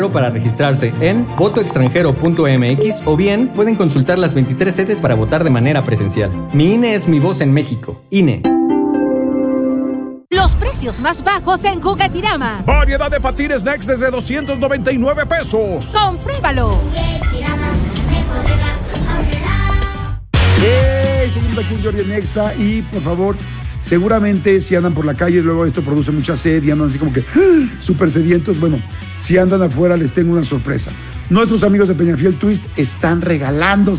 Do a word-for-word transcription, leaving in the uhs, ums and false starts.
para registrarse en voto extranjero punto m x o bien pueden consultar las veintitrés sedes para votar de manera presencial. Mi I N E es mi voz en México. I N E. Los precios más bajos en Juguetirama. Variedad de patines Next desde doscientos noventa y nueve pesos. ¡Compruébalo! ¡Hey! Seguimos aquí en Jordi en Exa y, por favor, seguramente si andan por la calle, luego esto produce mucha sed y andan así como que ¡ah! súper sedientos. Bueno, si andan afuera les tengo una sorpresa. Nuestros amigos de Peñafiel Twist están regalando